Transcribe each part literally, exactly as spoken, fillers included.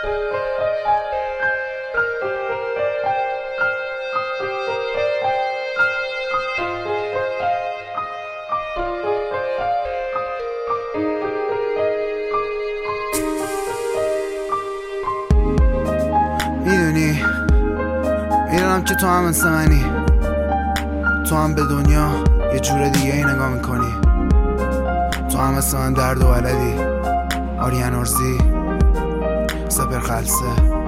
میدونی میدونم که تو هم مثل منی، تو هم به دنیا یه جور دیگه ای نگاه میکنی، تو هم مثل من درد و بلدی. آریان ارزی، سپر خلصه.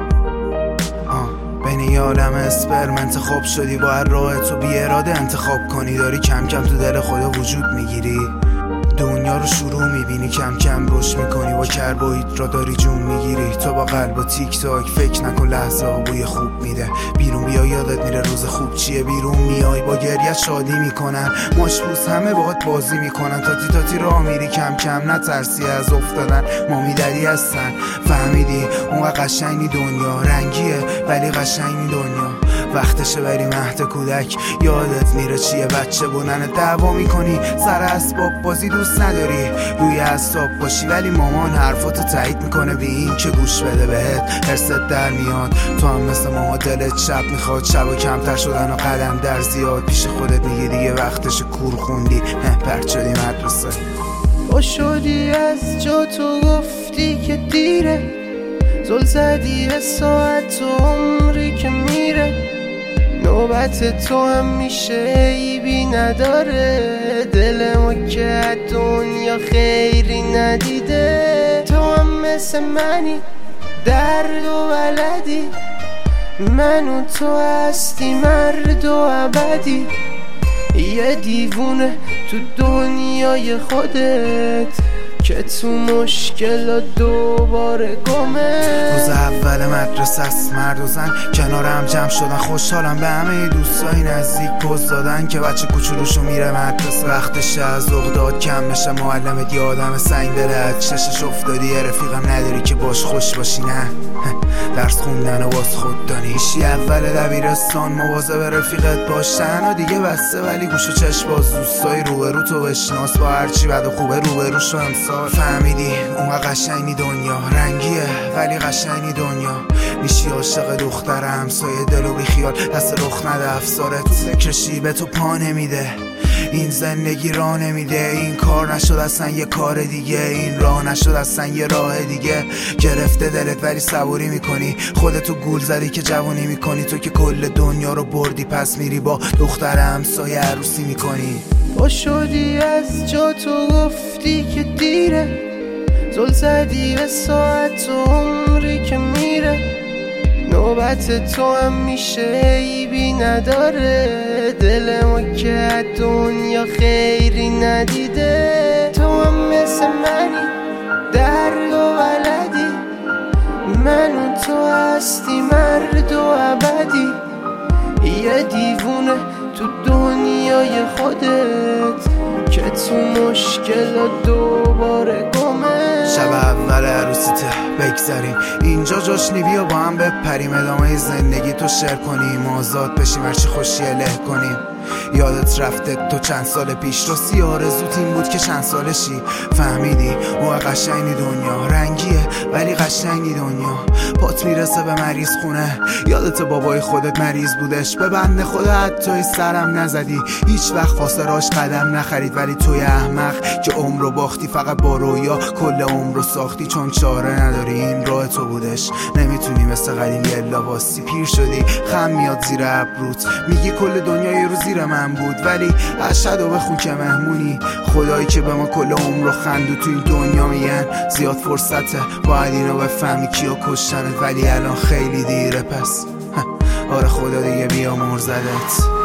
آه بین یه عالم اسپرم انتخاب شدی، با هر راه تو بی اراده انتخاب کنی. داری کم کم تو دل خدا وجود میگیری، دنیا رو شروع میبینی، کم کم روش میکنی، با کربوهیدرات را داری جون میگیری. تو با قلب و تیک تاک فکر نکن، لحظه ها بوی خوب میده. بیرون بیا یادت میره روز خوب چیه، بیرون میای با گریه شادی میکنن، ماشبوس همه باهات بازی میکنن. تاتی تاتی راه میری کم کم، نترسی از افتادن، مامی ددی هستن. فهمیدی اون قشنگی دنیا رنگیه ولی قشنگی دنیا. وقتشه بری مهد کودک، یادت میره چیه بچه بودن. دعوا میکنی سر اسباب بازی، دوست نداری روی اعصاب باشی، ولی مامان حرفاتو تایید میکنه بی این که گوش بده بهت. حست در میاد، تو هم مثل ماما دلت شب میخواد، شب و کمتر شدن و قدم در زیاد. پیش خودت میگی دیگه وقتش کور خوندی، پرت شدی مدرسه. با شدی از جا تو گفتی که دیره، زل زدی به ساعت و عمری که میره. نوبت تو هم میشه عیبی نداره، دل ما که دنیا خیری ندیده. تو هم مثل منی درد و بلدی، من و تو هستی مرد و ابدی. یه دیوونه تو دنیای خودت که تو مشکل دوباره گمه. روز اول مدرسه است، مرد و زن کنار هم جمع شدن، خوشحالم به همه دوستای نزدیک پوز دادن که بچه کوچولوشو میره مدرسه. وقتش از اقداد کم بشه، معلمت یه آدم سنگ داره، از چشش افتادی. یه رفیقم نداری که باش خوش باشی، نه درس خوندن و باز خود دانیشی. اول دبیرستان مواظب رفیقت باش، تنها دیگه بسته ولی گوش و چشم باز. دوستای روبرو تو بشناس، با هرچی بد و خوبه روبرو شو امسال. فهمیدی اون قشنگی دنیا رنگیه ولی قشنگی دنیا. میشی عاشق دختر همسایه، دلو بی خیال دست رخ نده افسارت. فکرشی به تو پا نمیده، این زندگی راه نمیده. این کار نشد اصلا یه کار دیگه، این راه نشد اصلا یه راه دیگه. گرفته دلت ولی صبوری میکنی، خودتو گول زدی که جوونی میکنی. تو که کل دنیا رو بردی، پس میری با دختر همسایه عروسی میکنی. با شدی از جا تو گفتی که دیره، زل زدی به ساعت و عمری که میره. نوبت تو هم میشه عیبی نداره، دل ما که دنیا خیری ندیده. تو هم مثل منی درد و بلدی، من و تو هستی مرد و ابدی. یه دیوونه تو دنیای خودت که تو مشکل دوباره گمه. شب اول عروسیته بگذاریم اینجا جشنی، بیا با هم بپریم ادامه زندگی تو شیر کنیم، آزاد بشیم هرچی خوشی اله کنیم. یادت رفته تو چند سال پیش راستی آرزوت این بود که چند سالشی. فهمیدی اون قشنگی دنیا رنگیه ولی قشنگی دنیا. پات میرسه به مریض خونه، یادت بابای خودت مریض بودش. به بنده خدا حتی سرم نزدی، هیچ وقت واسه راش قدم نخرید. ولی توی احمق که عمر رو باختی، فقط با رویا کل عمر رو ساختی. چون چاره نداری این راه تو بودش، نمیتونی مثل قدیم یلا باسی. پیر شدی خم میاد زیر ابروت، میگی کل دنیا یه روز زیر من بود. ولی اشهد و بخون که مهمونی، خدایی که به ما کل عمر رو خندو. تو این دنیا میگن زیاد فرصته، باید اینو بفهمی کیا کشتنت. ولی الان خیلی دیره، پس آره خدا دیگه بیا مرزدت.